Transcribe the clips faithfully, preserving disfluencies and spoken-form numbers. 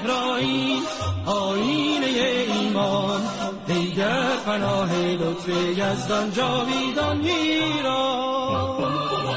مهرایی آینه ایمان دیگر پناه لطف یزدان جاویدان ایران.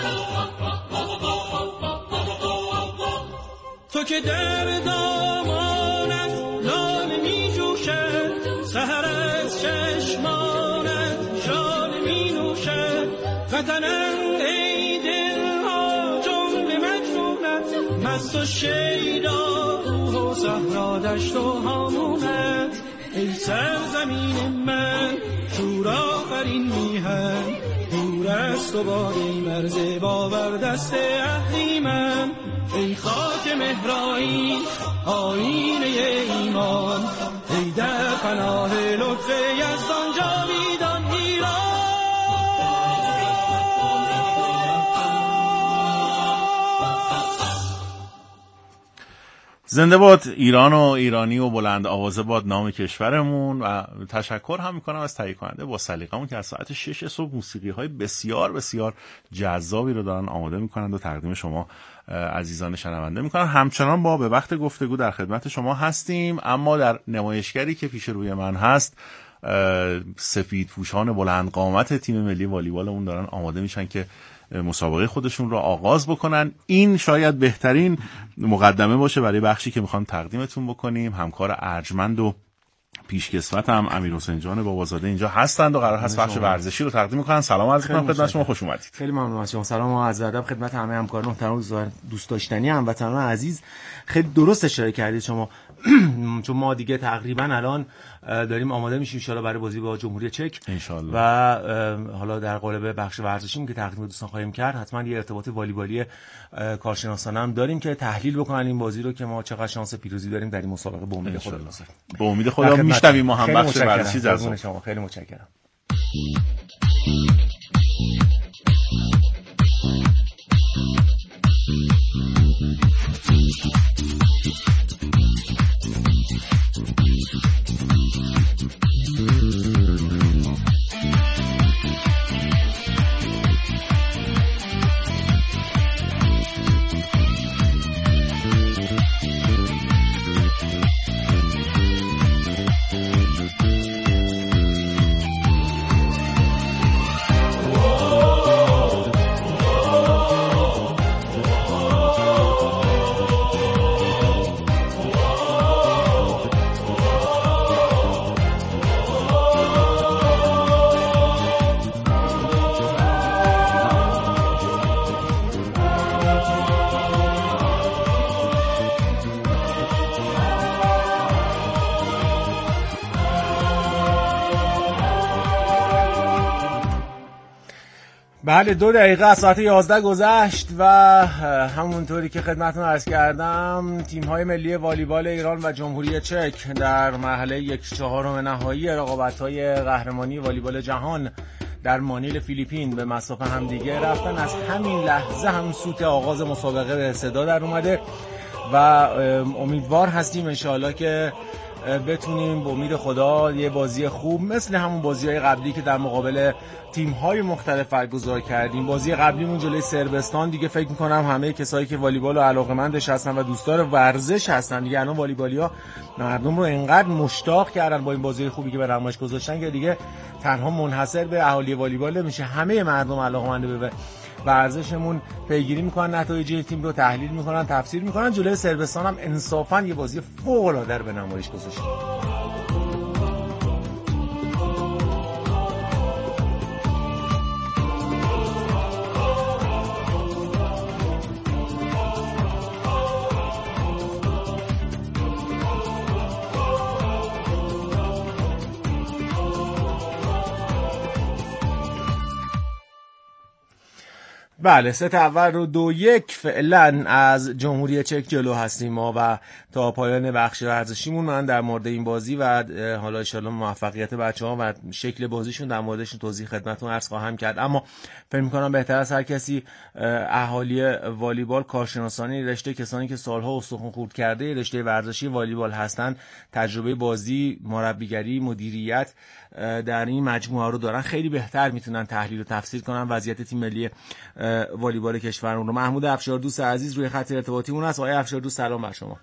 تو که در دامانت لاله می جوشد سحر از چشمانت شال می نوشد وطنم ای دلها جمله مجنونت مست و شیدا کوه و صحرا دشت و هامونت ای سرزمین من شور آفرین میهن دور است و باری مرز باور دست اهریمن ای خاک مهرایی آینه ایمان ای در پناه لطف یزدان جاویدان ایران. زنده باد ایران و ایرانی و بلند آوازه باد نام کشورمون. و تشکر هم میکنم از تهیه کننده با سلیقه‌مون که از ساعت شش صبح موسیقی های بسیار بسیار جذابی رو دارن آماده میکنند و تقدیم شما عزیزان شنونده میکنن. همچنان با به وقت گفتگو در خدمت شما هستیم، اما در نمایشگری که پیش روی من هست سفید پوشان بلند قامت تیم ملی والیبالمون دارن آماده میشن که مسابقه خودشون رو آغاز بکنن. این شاید بهترین مقدمه باشه برای بخشی که میخوام تقدیمتون بکنیم. همکار ارجمند و پیشکسوت هم امیرحسین جان بابازاده اینجا هستند و قرار هست بخش ورزشی رو تقدیم میکنن. سلام عرض میکنم خدمت شما، خوش اومدید. خیلی ممنون از شما. سلام و عرض ادب خدمت همه همکاران محترم و دوست داشتنی هموطنان عزیز. خیلی درست اشاره کردید شما چون ما دیگه تقریبا الان داریم آماده میشیم ان شاء الله برای بازی با جمهوری چک ان شاء الله. و حالا در قالب بخش ورزشی که تقدیم دوستان خواهیم کرد حتما یه ارتباط والیبالی کارشناسانه هم داریم که تحلیل بکنن این بازی رو که ما چقدر شانس پیروزی داریم در این مسابقه. به امید خدا به امید خدا میشنویم ما هم بخش ورزشی جذاب. شما خیلی متشکرم. بله دو دقیقه از ساعت یازده گذشت و همونطوری که خدمتتون عرض کردم تیم‌های ملی والیبال ایران و جمهوری چک در مرحله یک چهارم نهایی رقابت‌های قهرمانی والیبال جهان در مانیل فیلیپین به مصاف همدیگه رفتن. از همین لحظه هم سوت آغاز مسابقه به صدا در اومده و امیدوار هستیم انشاءالله که بتونیم با امید خدا یه بازی خوب مثل همون بازی‌های قبلی که در مقابل تیم‌های مختلف برگزار کردیم. بازی قبلیمون جلوی صربستان دیگه فکر می‌کنم همه کسایی که والیبال و علاقه‌مندش هستن و دوستدار ورزش هستن دیگه الان والیبالیا مردم رو انقدر مشتاق کردن با این بازی خوبی که به نمایش گذاشتن که دیگه تنها منحصر به اهالی والیبال نمیشه. همه مردم علاقه‌مند به ورزشمون پیگیری میکنن، نتایج تیم رو تحلیل میکنن، تفسیر میکنن. جلوی صربستان هم انصافا یه بازی فوق‌العاده به نمایش گذاشتن. بله ست اول رو دو یک فعلا از جمهوری چک جلو هستیم ما و تا پایان بخش ورزشیمون من در مورد این بازی و حالا ان شاءالله موفقیت بچه‌ها و شکل بازیشون در موردشون توضیح خدمتتون عرض خواهم کرد. اما فکر می‌کنم بهتر از هر کسی اهالی والیبال، کارشناسانی رشته، کسانی که سالها استخوان خورد کرده رشته ورزشی والیبال هستن، تجربه بازی، مربیگری، مدیریت در این مجموعه رو دارن، خیلی بهتر میتونن تحلیل و تفسیر کنن وضعیت تیم ملی والیبال کشورمون رو. محمود افشاردوست عزیز روی خط ارتباطیمون هست. آقای افشاردوست سلام بر شما.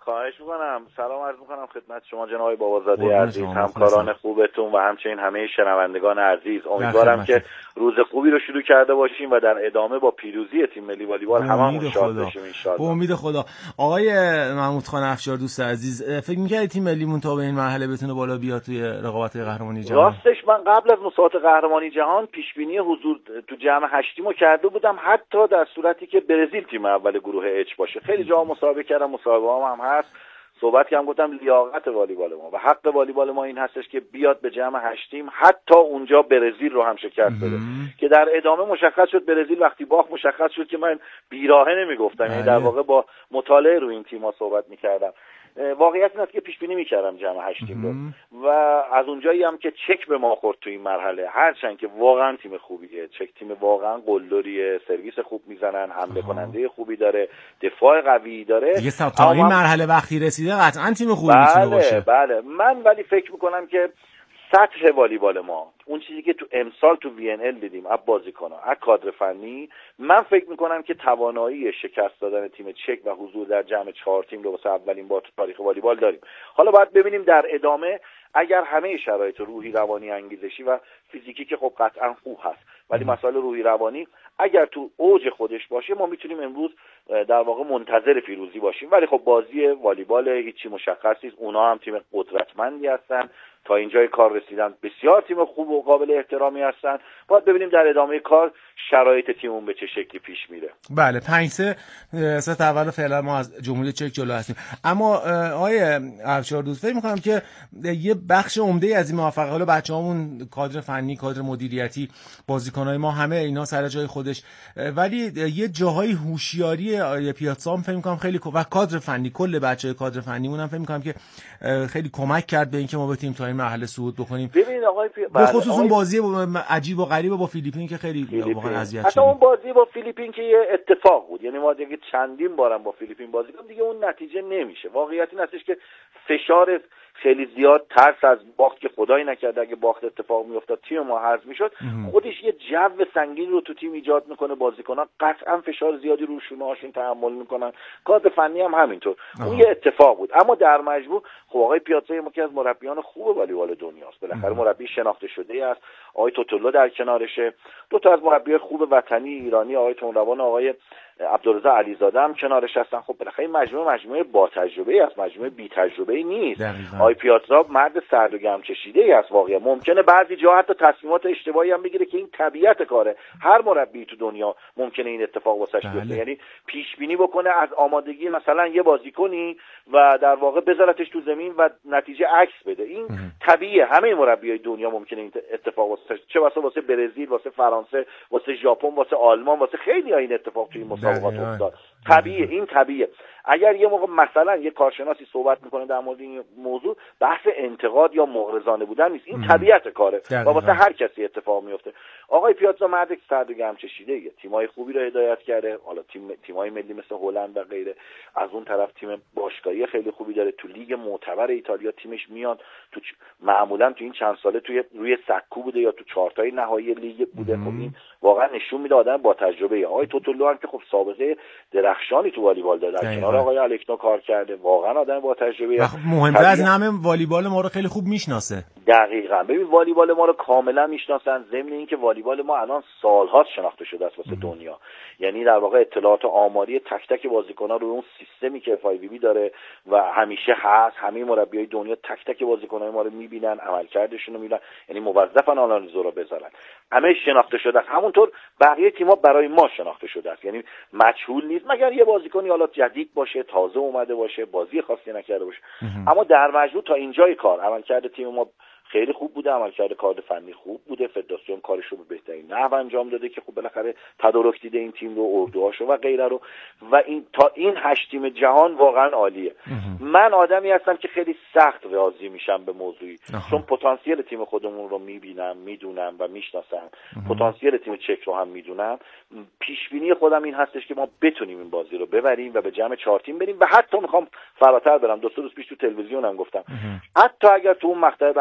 خواهش میکنم. سلام عرض میکنم خدمت شما جناب بابازاده عزیز، همکاران خوبتون و همچنین همه شنوندگان عزیز. امیدوارم که روز خوبی رو شروع کرده باشیم و در ادامه با پیروزی تیم ملی والیبال هممون شاد باشیم ان شاء الله. با امید خدا. آقای محمود خان افشار دوست عزیز، فکر می‌کردید تیم ملیمون تا به این مرحله بتونه بالا بیاد توی رقابت قهرمانی جهان؟ راستش من قبل از مسابقات قهرمانی جهان پیش بینی حضور تو جمع هشتیمو کرده بودم، حتی در صورتی که برزیل تیم اول گروه اچ باشه. خیلی جا مصاحبه کردم، مصاحبه‌ام هم هست، صحبت کردم، گفتم لیاقت والیبال ما و حق والیبال ما این هستش که بیاد به جمع هشتیم، حتی اونجا برزیل رو هم شکست بده که در ادامه مشخص شد برزیل وقتی باخت مشخص شد که من بیراهه نمیگفتم، یعنی در واقع با مطالعه روی این تیم‌ها صحبت می‌کردم. واقعیت این است که پیش بینی می‌کردم جمع هشتیم رو و از اونجایی هم که چک به ما خورد تو این مرحله، هرچند که واقعا تیم خوبیه، چک تیم واقعا قلدریه، سرویس خوب میزنن، حمله کننده خوبی داره، دفاع قوی داره. دیگه تا این مرحله وقتی رسیده قطعا تیم خوبی میتونه باشه. بله من ولی فکر می‌کنم که سطح والیبال ما، اون چیزی که تو امسال تو وی ان ال دیدیم از بازیکن‌ها، از کادر فنی، من فکر میکنم که توانایی شکست دادن تیم چک و حضور در جمع چهار تیم رو واسه اولین بار تو تاریخ والیبال داریم. حالا باید ببینیم در ادامه اگر همه شرایط روحی، روانی، انگیزشی و فیزیکی که خب قطعا خوب هست، ولی مسائل روحی روانی اگر تو اوج خودش باشه ما میتونیم امروز در واقع منتظر پیروزی باشیم. ولی خب بازی والیبال هیچی مشخص نیست، اونا هم تیم قدرتمندی هستن، تا اینجای کار رسیدن، بسیار تیم خوب و قابل احترامی هستن. باید ببینیم در ادامه کار شرایط تیممون به چه شکلی پیش میره. بله پنج سه ست اول فعلا ما از جمهوری چک جلو هستیم، اما آقای افشار دوست فکر می‌کنم که یه بخش عمده از این موفقیت، حالا بچه‌هامون کادر فنی، کادر مدیریتی، بازیکن‌های ما همه اینا سر جای خودش، ولی یه جاهای هوشیاری پیاتزا فکر می‌کنم خیلی و کادر فنی، کل بچه‌های کادر فنیمون هم فکر می‌کنم که خیلی کمک کرد به اینکه ما بتونیم تا این مرحله صعود بکنیم. ببینید آقای پی... به خصوص اون بازی عجیب و غریب با فیلیپین که خیلی واقعا اذیت شد. حتی اون بازی با فیلیپین که یه اتفاق بود، یعنی ما دیگه چندین بارم با فیلیپین بازی کردیم دیگه اون نتیجه نمیشه. واقعیت این هستش که فشار خیلی زیاد، ترس از باخت که خدایی نکرده اگه باخت اتفاق میافتاد تیم ما حذف میشد، خودش یه جو سنگین رو تو تیم ایجاد میکنه. بازیکنان قطعا فشار زیادی روشونه هاشون تحمل میکنن، کادر فنی هم همینطور. اون یه اتفاق بود، اما در مجموع خب آقای پیاتزا یکی از مربیان خوب والیبال دنیاست، بالاخره مربی شناخته شده است. آقای توتولو در کنارشه، دو تا از مربیان خوب وطنی ایرانی، آقای تونروان، آقای عبدالرضا علیزاده هم کنارش هستن. خب بالاخره مجموعه مجموعه با تجربه است، مجموعه بی تجربه نیست. آقای پیاتزا مرد سرد و گرم کشیده ای است. واقعا ممکنه بعضی جا حتی تصمیمات اشتباهی هم بگیره که این طبیعت کاره، هر مربی تو دنیا ممکنه این اتفاق واسش بیفته، یعنی پیش بینی بکنه از آمادگی مثلا یه بازیکنی و در واقع بذارتش تو زمین و نتیجه عکس بده. این طبیعیه، همه مربیای دنیا ممکنه این اتفاق واسه، چه واسه واسه برزیل، واسه فرانسه، واسه ژاپن، واسه آلمان، واسه خیلی ها این اتفاق توی مسابقات افتاد. طبیعیه، این طبیعیه. اگر یه موقع مثلا یه کارشناسی صحبت میکنه در مورد این موضوع، بحث انتقاد یا مغرضانه بودن نیست، این طبیعت کاره و واسه هر کسی اتفاق میفته. آقای پیاتزا مرد سرد و گرم کشیده، تیمای خوبی رو هدایت کرده، حالا تیم تیمای ملی مثل هلند و غیره. از اون طرف تیم باشگاهی خیلی خوبی داره، تو لیگ معتبر ایتالیا تیمش میاد تو، معمولا تو این چند ساله توی روی سکو بوده یا تو چهارتای نهایی لیگ بوده. خب این واقعا نشون میده آدم با تجربه. آقای توتولو هم که خب سابقه درخشانی تو والیبال داره، در کنار آقای الکنو کار کرده، واقعا آدم با تجربه. مهمتر از این همه والیبال ما رو خیلی خوب میشناسه. دقیقاً. ببین والیبال ما رو کاملا میشناسن، ضمن اینکه والیبال ما الان سال‌هاست شناخته شده است واسه دنیا. یعنی در واقع اطلاعات آماری تک تک بازیکن‌ها رو اون سیستمی که اف آی وی بی داره و همیشه هست، همه مربیای دنیا تک تک بازیکن‌های ما رو می‌بینن، عملکردشون رو می‌بینن، یعنی موظفن آنالیزورا بذارن. همه شناخته شده است. همونطور بقیه تیم‌ها برای ما شناخته شده است، یعنی مجهول نیست مگر یه بازیکنی حالا جدید باشه، تازه اومده باشه، بازی خاصی نکرده باشه. اما در مجموع تا اینجای کار عملکرد تیم ما خیلی خوب بوده، عملکرد کادر فنی خوب بوده، فدراسیون کارش رو به بهترین نحو انجام داده که خب بالاخره تدارک دیده این تیم رو، اردوهاشو و غیره رو، و این تا این هشت تیم جهان واقعا عالیه. من آدمی هستم که خیلی سخت راضی میشم به موضوعی، چون پتانسیل تیم خودمون رو میبینم، میدونم و میشناسم، پتانسیل تیم چک رو هم میدونم. پیش بینی خودم این هستش که ما بتونیم این بازی رو ببریم و به جمع چهار تیم بریم، و حتی میخوام فراتر برم، دو سه روز پیش تو تلویزیونم گفتم حتی اگر تو اون مقطع به هر کدوم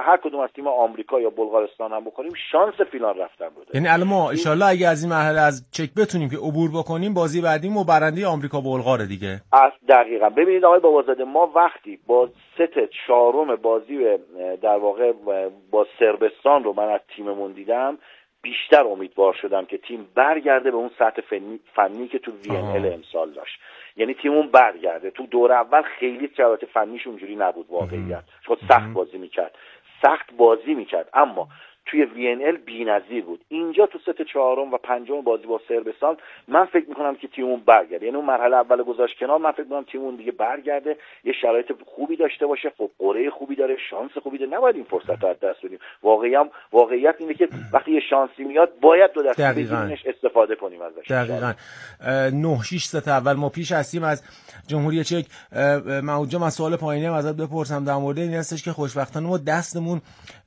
از تیم آمریکا یا بلغارستان هم بکنیم شانس فینال رفتن رو داریم. یعنی الان ما ان شاءالله اگه از این مرحله از چک بتونیم که عبور بکنیم، بازی بعدیمو برنده آمریکا بلغار دیگه. از دقیقاً ببینید آقای بابازاده، ما وقتی با ست چهارم بازی در واقع با صربستان رو من از تیممون دیدم، بیشتر امیدوار شدم که تیم برگرده به اون سطح فنی, فنی که تو وی ان ال امسال داشت. یعنی تیمون برگرده. تو دور اول خیلی شرایط فنیش اونجوری نبود واقعیت، چون سخت بازی میکرد سخت بازی میکرد اما توی وی ان ال بی‌نظیر بود. اینجا تو ست چهارم و پنجم بازی با صربستان من فکر میکنم که تیمون برگرده، یعنی اون مرحله اول گذاشت کنار، من فکر میکنم تیمون دیگه برگرده، یه شرایط خوبی داشته باشه. خب قرعه خوبی داره، شانس خوبی داره، نباید این فرصت رو از دست بدیم. واقعا واقعیت اینه که وقتی یه شانسی میاد باید دو دستی بگیریمش، استفاده کنیم ازش. دقیقاً. نه شش ست اول ما پیش هستیم از جمهوری چک. محمود جان، من سوال پایینی هم ازت بپرسم در مورد این هستش که خوشبختانه ما دستمون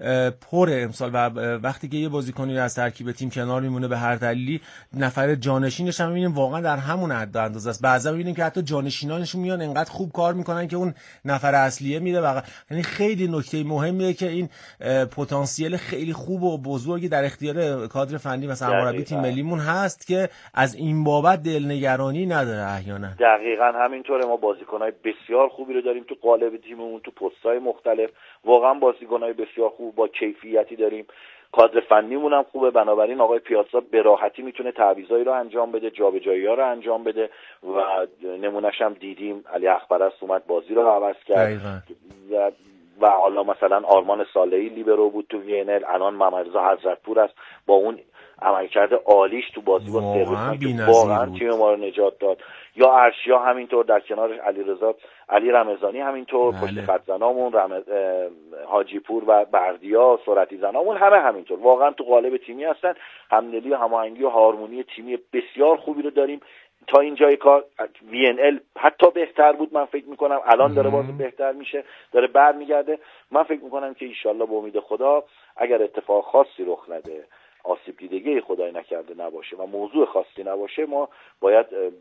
پر امسال و وقتی که یه بازیکنی از ترکیب تیم کنار میمونه به هر دلیلی، نفر جانشینش هم میبینیم واقعا در همون حد اندازه است. بعضا میبینیم که حتی جانشینانشون میان انقدر خوب کار میکنن که اون نفر اصلیه میره و یعنی خیلی نکته مهمیه که این پتانسیل خیلی خوب و بزرگی در اختیار کادر فنی مثلا مربی تیم ملیمون هست که از این بابت دلنگرانی نداره احیانا. دقیقاً همینطوره. ما بازیکنای بسیار خوبی رو داریم تو قالب تیممون، تو پست‌های مختلف واقعا بازیکنای بسیار خوب با کیفیتی داریم. کادر فنیمون هم خوبه، بنابراین آقای پیازا به راحتی میتونه تعویضایی رو انجام بده، جابجایی‌ها رو انجام بده و نمونه‌ش هم دیدیم علی اخبرست اومد بازی رو عوض کرد و, و حالا مثلا آرمان صالحی لیبرو بود تو وی ان ال، الان محمدرضا حضرتپور است با اون عملکرد عالیش تو بازی با صربستان که واقعا تیم ما رو نجات داد. یا ارشیا همینطور، در کنارش علیرضا علی رمضانی همینطور، پشت خط زنامون رمز... حاجی پور و بردیا سرعتی زنامون همه همینطور واقعا تو قالب تیمی هستن. همدلی و هماهنگی و هارمونی تیمی بسیار خوبی رو داریم. تا اینجای کار وی ان ال حتی بهتر بود من فکر میکنم، الان داره باز بهتر میشه، داره برمیگرده. من فکر میکنم که انشالله به امید خدا اگر اتفاق خاصی رخ نده، آسیب دیدگی خدای نکرده نباشه و موضوع خاصی نباشه، ما باید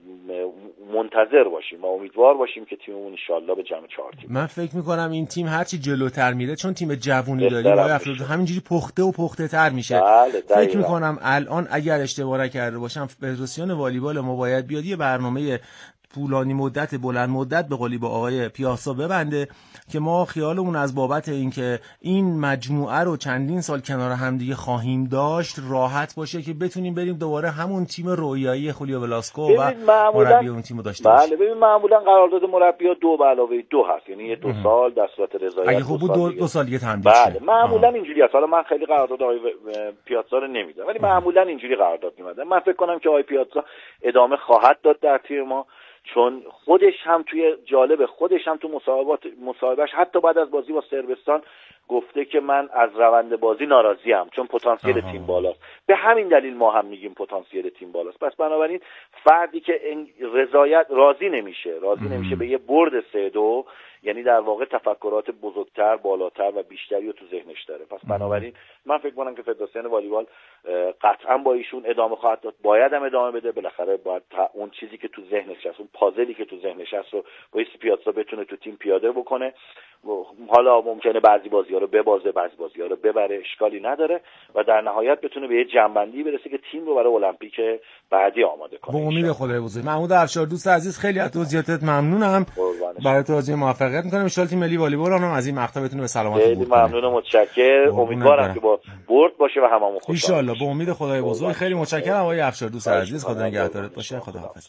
منتظر باشیم و امیدوار باشیم که تیممون ان شاءالله به جمع چهار تیم. من فکر میکنم این تیم هرچی جلوتر میره، چون تیم جوونی داریم آقای افروز، همینجوری پخته و پخته تر میشه. بله، فکر میکنم الان اگر اشتباه نکرده باشم فدراسیون والیبال ما باید بیاد یه برنامه طولانی مدت بلند مدت به قولی با آقای پیاسا ببنده که ما خیالمون از بابت اینکه این مجموعه رو چندین سال کنار هم دیگه خواهیم داشت راحت باشه که بتونیم بریم دوباره همون تیم رویایی خولیو ولاسکو و مربی اون تیمو داشته باشیم. بله، ببین معمولا قرارداد مربی دو به علاوه دو هست، یعنی یه دو ام. سال در صورت رضایت. اگه خوب بود دو, دو سال دیگه تمدید شه. بله معمولا اینجوری است. حالا من خیلی قرارداد آقای پیاسا رو نمیدونم ولی معمولا اینجوری قرارداد می‌بندن. من فکر کنم که آقای پیاسا ادامه خواهد داد در تیم ما، چون خودش هم توی جالب خودش هم تو مصاحبات مصاحبهش حتی بعد از بازی با صربستان گفته که من از روند بازی ناراضیم چون پتانسیل تیم بالاست. به همین دلیل ما هم میگیم پتانسیل تیم بالاست. پس بنابراین فردی که رضایت راضی نمیشه راضی نمیشه به یه برد سه دو، یعنی در واقع تفکرات بزرگتر، بالاتر و بیشتری رو تو ذهنش داره. پس بنابراین من فکر کنم که فدراسیون والیبال قطعا با ایشون ادامه خواهد داد، باید هم ادامه بده. بالاخره باید اون چیزی که تو ذهنش هست، اون پازلی که تو ذهنش هست رو با پیازا بتونه تو تیم پیاده بکنه. حالا ممکنه بعضی بازی‌ها رو ببازه، بعضی بازی‌ها رو ببره، اشکالی نداره و در نهایت بتونه به یه جنبندی برسه که تیم رو برای المپیک بعدی آماده کنه. با امید خدای بزرگ. محمود افشار دوست عزیز، خیلی از توضیحاتت ممنونم. برای توضیح موفقیت می‌کنم. ان شاءالله تیم ملی والیبال هم از این مقطع بتونه به سلامتی بود. خیلی ممنون و متشکرم. امیدوارم که با برد باشه و هممون خوشحال باشیم. ان شاءالله با امید خدای بزرگ. خیلی متشکرم آقای افشار دوست عزیز. خدا نگهدارت باشه. خداحافظ.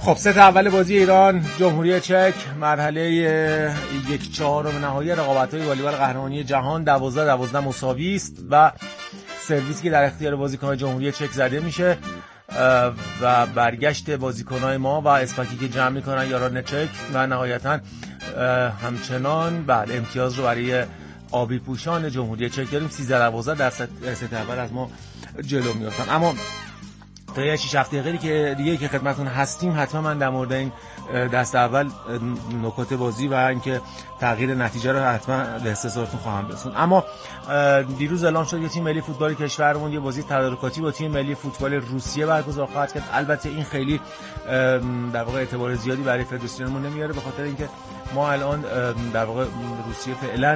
خب ست اول بازی ایران جمهوری چک مرحله یک چهارم نهایی رقابت‌های والیبال قهرمانی جهان دوازده دوازده مساوی است و سرویسی که در اختیار بازیکن‌های جمهوری چک زده میشه و برگشت بازیکن‌های ما و اسپاکی که جمع می‌کنن یاران چک و نهایتاً همچنان بعد امتیاز رو برای آبی پوشان جمهوری چک داریم. سیزده دوازده در ست اول از ما جلو میافتن. اما تا یه شش هفته غیری که دیگه که خدمتتون هستیم حتما من در مورد این دست اول نکات بازی و اینکه تغییر نتیجه رو حتما به استحضارتون خواهم رسوند. اما دیروز اعلام شد که تیم ملی فوتبال کشورمون یه بازی تدارکاتی با تیم ملی فوتبال روسیه برگزار خواهد کرد. البته این خیلی در واقع اعتبار زیادی برای فدراسیونمون نمیاره، به خاطر اینکه ما الان در واقع روسیه فعلا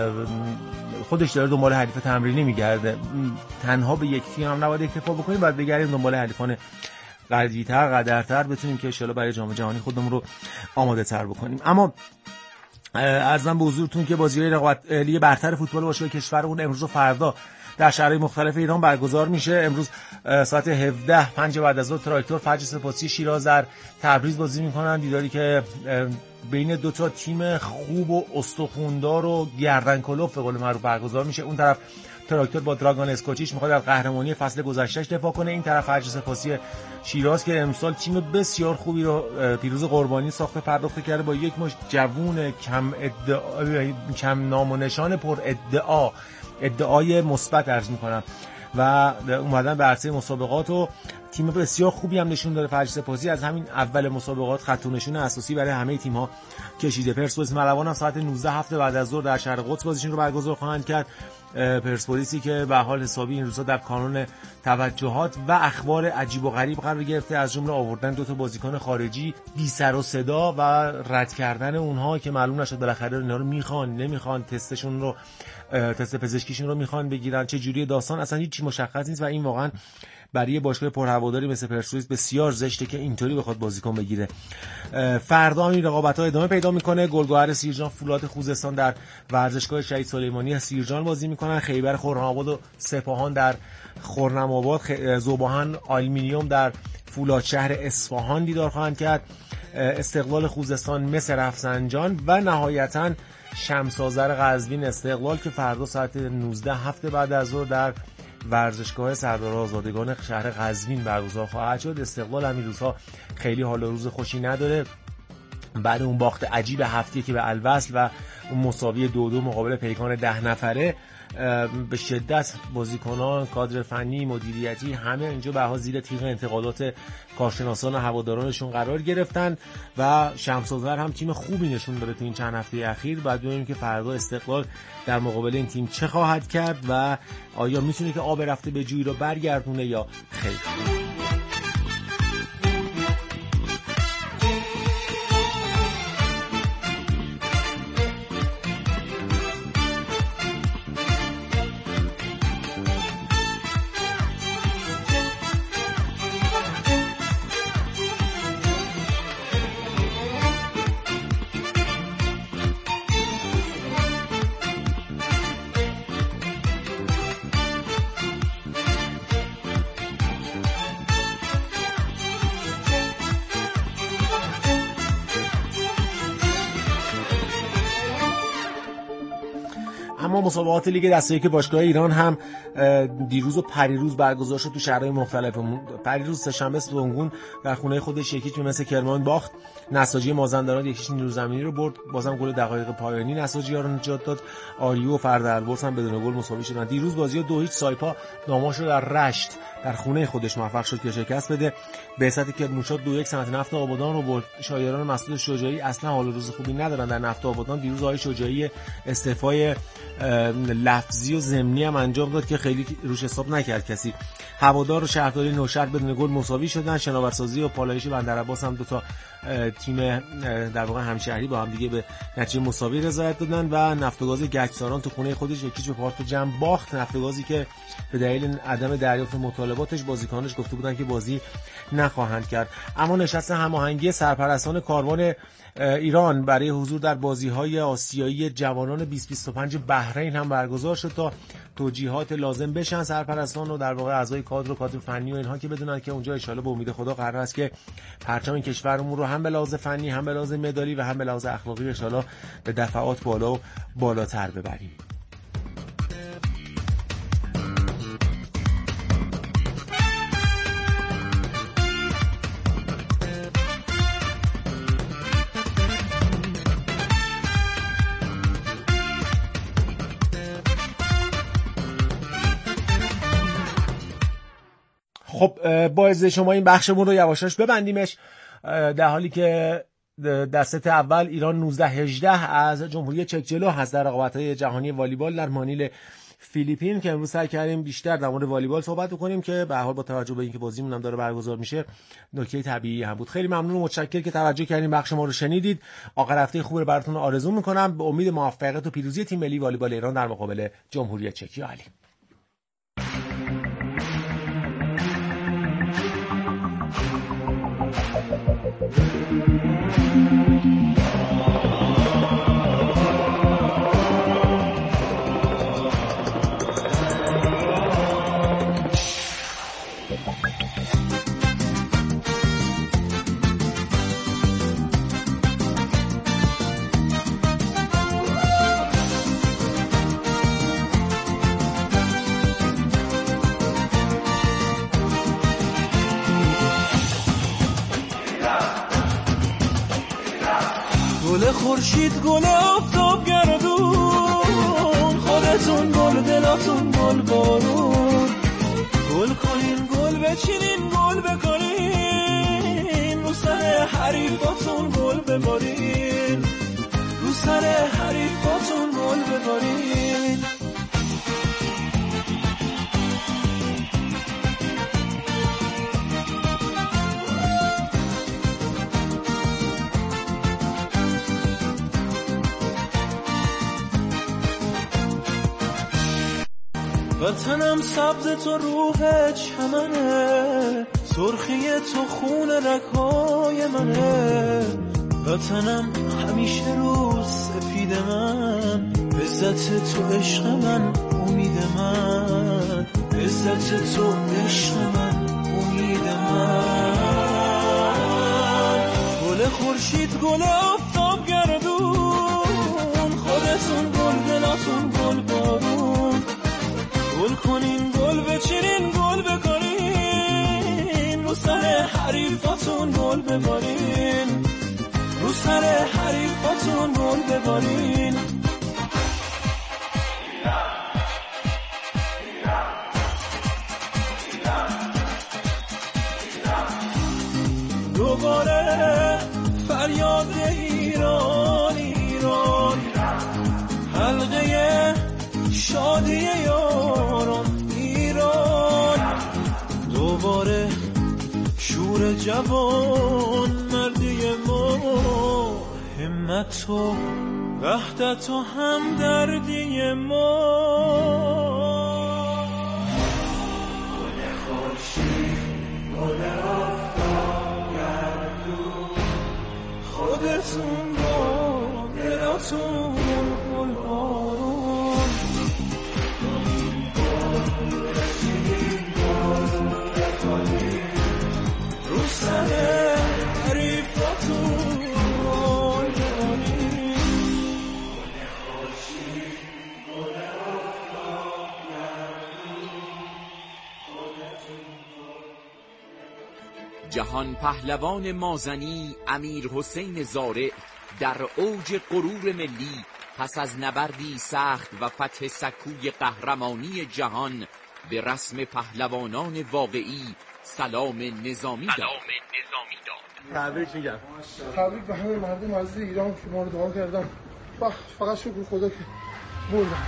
خودش داره دنبال حریف تمرینی میگرده. تنها به یک تیم هم نباید اکتفا بکنیم، باید بگردیم دنبال حریفان قوی‌تر قدرتر بتونیم که ان شاءالله برای جام جهانی خودمون رو آماده تر بکنیم. اما عرضم به حضورتون که بازی‌های رقابت لیگ برتر فوتبال باشگاه کشورمون امروز و فردا در شهرهای مختلف ایران برگزار میشه. امروز ساعت هفده پنج بعد از ظهر تراکتور فجر سپاسی شیراز در تبریز بازی میکنن، دیداری که بین دو تا تیم خوب و استخوندار و گردن کلوف به قول معروف برگزار میشه. اون طرف تراکتور با دراگان اسکوچیش میخواد از قهرمانی فصل گذشتهش دفاع کنه، این طرف فجر سپاسی شیراز که امسال تیم بسیار خوبی رو پیروز قربانی ساخته پرداخته کرده با یک مش جوون کم ادعا کم نام و نشان پر ادعا ادعای مثبت عرض میکنم و اومدن به عرصه مسابقات و تیم بسیار خوبی هم نشون داره. فجر سپاسی از همین اول مسابقات خط و نشون اساسی برای همه تیم‌ها کشیده. پرسپولیس ملوان هم ساعت نوزده هفته بعد از ظهر در شهر قدس بازیشون رو برگزار خواهند کرد. پرسپولیسی که به حال حسابی این روزا در کانون توجهات و اخبار عجیب و غریب قرار گرفته، از جمله آوردن دو تا بازیکن خارجی بی سر و صدا و رد کردن اونها که معلوم نشد بالاخره اینا رو میخوان نمیخوان، تستشون رو تست پزشکیشون رو میخوان بگیرن چه جوری داستان اصلا هیچ چی مشخص نیست و این واقعا برای باشگاه پرهواداری مثل پرسپولیس بسیار زشته که اینطوری بخواد بازیکن بگیره. فردا این رقابت‌ها ادامه پیدا میکنه. گلگهر سیرجان فولاد خوزستان در ورزشگاه شهید سلیمانی سیرجان بازی میکنن. خیبر خرم‌آباد و سپاهان در خرم‌آباد، خ... ذوباهن آلومینیوم در فولادشهر اصفهان دیدار خواهند کرد. استقلال خوزستان مس رفسنجان و نهایتاً شمس آذر قزوین استقلال که فردا ساعت نوزده هفته بعد از ظهر در ورزشگاه سردار آزادگان شهر قزوین برگزار خواهد شد. استقلال همین روزها خیلی حال و روز خوشی نداره بعد اون باخت عجیب هفته که به الوصل و اون مساوی دو دو مقابل پیکان ده نفره به شدت بازیکنان، کادر فنی، مدیریتی همه اینجا به ها زیر تیغ انتقادات کارشناسان و هوادارانشون قرار گرفتن و شمس آذر هم تیم خوبی نشون داده تو این چند هفته اخیر. بعد ببینیم که فردا استقلال در مقابل این تیم چه خواهد کرد و آیا میتونه که آب رفته به جوی رو برگردونه یا خیر. اما مسابقات لیگ دسته یک باشگاه ایران هم دیروز و پریروز برگزار شد تو شهرهای مختلف. پریروز سه‌شنبه سونگون در خونه خودش یکیچ به مثل کرمان باخت. نساجی مازندران یکیچ نیرو زمینی رو برد، بازم گل دقایق پایانی نساجی‌ها رو نجات داد. آریو و فرد البرز هم بدون گل مساوی شدن. دیروز بازی دو هیچ سایپا داماش رو در رشت در خونه خودش موفق شد که شکست بده. بعثت کرمانشاه دو یک صنعت نفت آبادان رو برد. شایران مسعود شجاعی اصلا حال روز خوبی ندارن در نفت آبادان. دیروز آقای شجاعی استعفای لفظی و ضمنی هم انجام داد که خیلی روش حساب نکرد کسی. هوادار و شهرداری نوشهر بدون گل مساوی شدن. شناورسازی و پالایش بندرعباس هم دو تا تیم در واقع همشهری با هم دیگه به نتیجه مساوی رضایت دادن و نفت و گاز گچساران تو خونه خودش یکیچ به پارت جمع باخت. نفت و گازی که به دلیل عدم دریافت مطالبات ارتباطش، بازیکنانش گفته بودن که بازی نخواهند کرد. اما نشست هماهنگی سرپرستان کاروان ایران برای حضور در بازی‌های آسیایی جوانان بیست بیست و پنج بحرین هم برگزار شد تا توجیهات لازم بشن سرپرستان و در واقع اعضای کادر و کادر فنی و اینها که بدونن که اونجا ان شاءالله به امید خدا قرار است که پرچم کشورمون رو هم به لحاظ فنی، هم به لحاظ مدالی و هم به لحاظ اخلاقی ان شاءالله به دفعات بالا و بالاتر ببریم. خب با اجازه شما این بخشمون رو یواشاش ببندیمش، در حالی که در ست اول ایران نوزده هجده از جمهوری چک جلو هست در رقابت‌های جهانی والیبال در مانیل فیلیپین، که امروز سعی کردیم بیشتر در مورد والیبال صحبت بکنیم که به هر حال با توجه به اینکه بازیمون هم داره برگزار میشه نکته طبیعی هم بود. خیلی ممنون و متشکرم که توجه کردین، بخش ما رو شنیدید. آخر هفته خوبی رو براتون آرزو میکنم به امید موفقیت و پیروزی تیم ملی والیبال ایران در مقابل جمهوری چک. عالی. گل خورشید، گل آفتاب گردون، خودتون گل، دلاتون گل بارون. گل کنین، گل بچینین، گل بکنین، رو سر حریفاتون گل ببارین، رو سر حریفاتون گل ببارین. وطنم سبز تو روح چمنه، سرخی تو خون رگ‌های منه. وطنم همیشه روز سفید من، عزت تو عشق من، امید من، عزت تو عشق من، امید من. گل خورشید، گل آفتاب گردون، خودتون گل، دلاتون گل بارون. گل کنین، گل بچینین، گل بکنین، رو سر حریفاتون گل ببارین، رو سر حریفاتون گل ببارین. دوباره فریاد ایران، ایران، حلقه شادی یاران ایران. دوباره شور جوان مردی ما، همت و وحدت و همدردی ما. گل خورشید، گل آفتاب گردون، خودتون با دلاتون گل بارون. جهان پهلوان مازنی امیر حسین زارع در اوج غرور ملی پس از نبردی سخت و فتح سکوی قهرمانی جهان به رسم پهلوانان واقعی سلام نظامی داد. تبریک میگم. تبریک به همه مردم عزیز ایران که ما رو دعا کردن. فقط شکر خدا که بردن.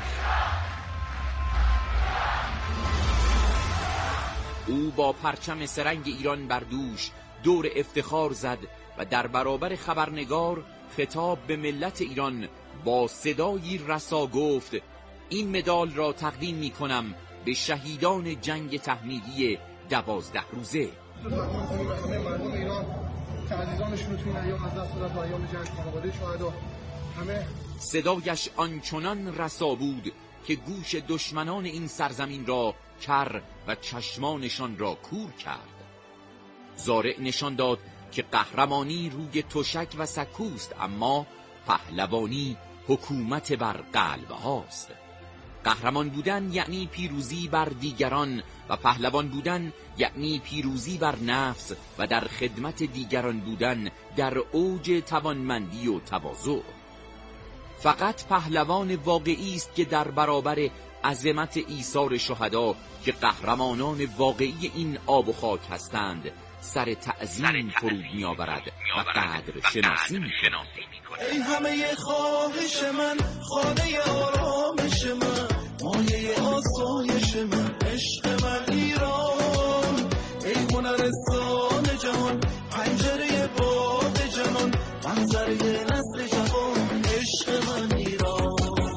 او با پرچم سرنگ ایران بر دوش دور افتخار زد و در برابر خبرنگار خطاب به ملت ایران با صدایی رسا گفت: این مدال را تقدیم می کنم به شهیدان جنگ تحمیلی دوازده روزه. مردم ایران که عزیزانشون رو توی این ایام از دست دادن، تو ایام جنگ خانواده شهدا همه. صدایش آنچنان رسا بود که گوش دشمنان این سرزمین را کر و چشمانشان را کور کرد. زارع نشان داد که قهرمانی روی تشک و سکوست، اما پهلوانی حکومت بر قلب هاست. قهرمان بودن یعنی پیروزی بر دیگران و پهلوان بودن یعنی پیروزی بر نفس و در خدمت دیگران بودن در اوج توانمندی و تواضع. فقط پهلوان واقعی است که در برابر عظمت ایثار شهدا که قهرمانان واقعی این آب و خاک هستند سر تعظیم فرود می آورد و قدر شناسی می کند. ای همه خواهش من، خانه آرامش من، مایه آسایش من، عشق من ایران. ای هنرستان جهان، پنجره باد جهان، منظره نسل جوان، عشق من ایران.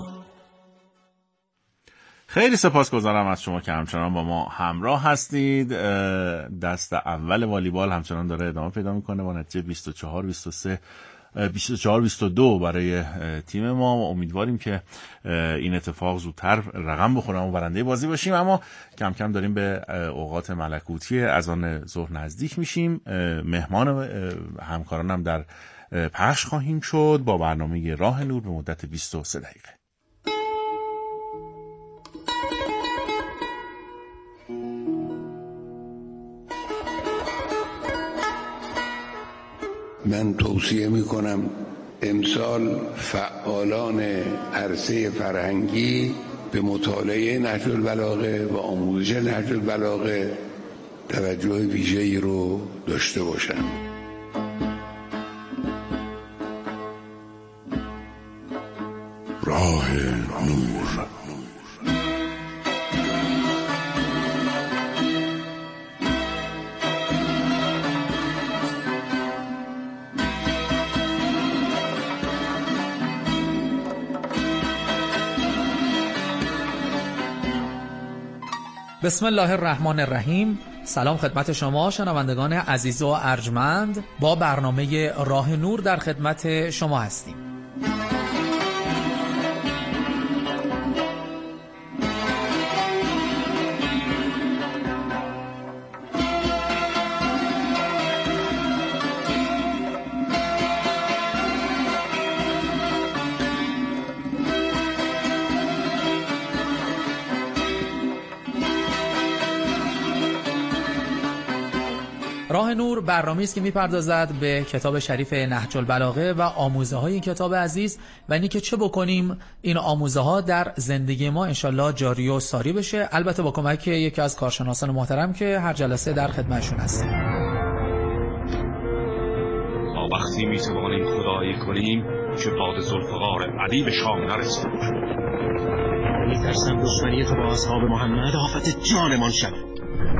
خیلی سپاسگزارم از شما که همچنان با ما همراه هستید. دست اول والیبال همچنان داره ادامه پیدا میکنه با نتیجه بیست و چهار بیست و سه بیست و چهار بیست و دو برای تیم ما و امیدواریم که این اتفاق زودتر رقم بخوره و برنده بازی باشیم. اما کم کم داریم به اوقات ملکوتی از آن ظهر نزدیک میشیم. مهمان همکارانم در پخش خواهیم شد با برنامه راه نور به مدت بیست و سه دقیقه. من توصیه میکنم امسال فعالان عرصه فرهنگی به مطالعه نهج البلاغه و آموزش نهج البلاغه توجه ویژه‌ای رو داشته باشند. راه نور. بسم الله الرحمن الرحیم. سلام خدمت شما شنوندگان عزیز و ارجمند. با برنامه راه نور در خدمت شما هستیم. راه نور برنامه‌ای است که می‌پردازد به کتاب شریف نهج البلاغه و آموزه‌های این کتاب عزیز و اینی که چه بکنیم این آموزه‌ها در زندگی ما انشالله جاری و ساری بشه، البته با کمک یکی از کارشناسان محترم که هر جلسه در خدمتشون هستیم. ما وقتی می‌توانیم خدایی کنیم که باد ذوالفقار علی به شام نرسد. می‌ترسم دشمنی تو با اصحاب محمد آفت جانمان شود.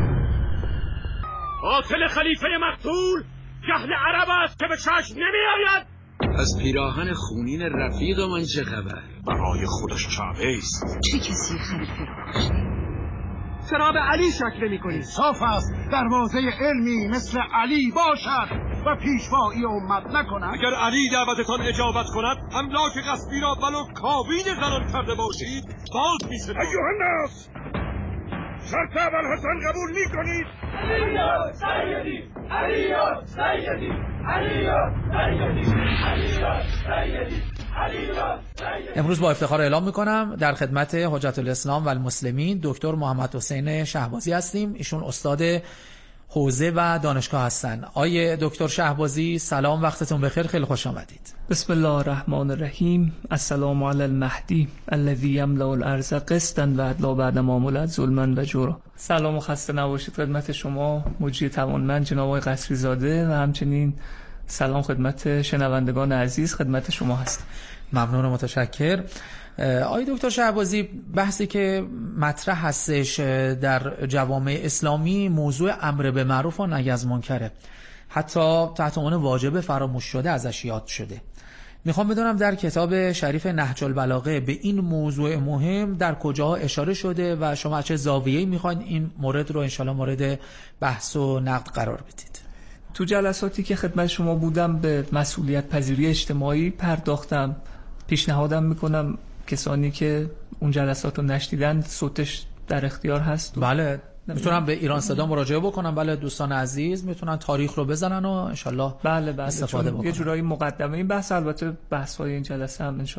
قاتل خلیفه مقتول جهل عرب است که به چشم نمی آید. از پیراهن خونین رفیق من چه خبر؟ برای خودش کعبه است. چه کسی خلیفه را کشته؟ چرا به علی شک نمی کنی؟ صاف است دروازه علمی مثل علی باشد و پیشوایی امت نکند. اگر علی دعوتتان اجابت کند املاک غصبی را ولو کابین زنان کرده باشید باز می ستان. ایوه الناس، شرط اول حسن قبول می کنید؟ علی یا سیدی، علی یا سیدی، علی یا سیدی، علی یا سیدی، علی یا سیدی. امروز با افتخار اعلام میکنم در خدمت حجت الاسلام و المسلمین دکتر محمد حسین شهبازی هستیم. ایشون استاد حوزه و دانشگاه هستن. آیه دکتر شهبازی سلام، وقتتون بخیر، خیلی خوش آمدید. بسم الله الرحمن الرحیم. السلام علی المهدی الذی یملأ الارض قسطا و عدلا بعد ما ملئت ظلما و جورا. سلام و خسته نباشید خدمت شما مجری توانمند جناب آقای قصری زاده و همچنین سلام خدمت شنوندگان عزیز، خدمت شما هست. ممنون و متشکر. آقای دکتر شهبازی، بحثی که مطرح هستش در جوامع اسلامی موضوع امر به معروف و نهی از منکره، حتی تحت عنوان واجب فراموش شده ازش یاد شده. میخوام بدونم در کتاب شریف نهج البلاغه به این موضوع مهم در کجاها اشاره شده و شما چه زاویه‌ای میخواین این مورد رو انشالله مورد بحث و نقد قرار بدید؟ تو جلساتی که خدمت شما بودم به مسئولیت پذیری اجتماعی پرداختم. پیشنهادم میکنم کسانی که اون جلسات رو نشنیدن صوتش در اختیار هست. بله میتونم به ایران صدا مراجعه بکنم. بله دوستان عزیز میتونن تاریخ رو بزنن و انشالله بله بله استفاده بکنن. یه جورایی مقدمه این بحث، البته بحث‌های این جلسه هم انشالله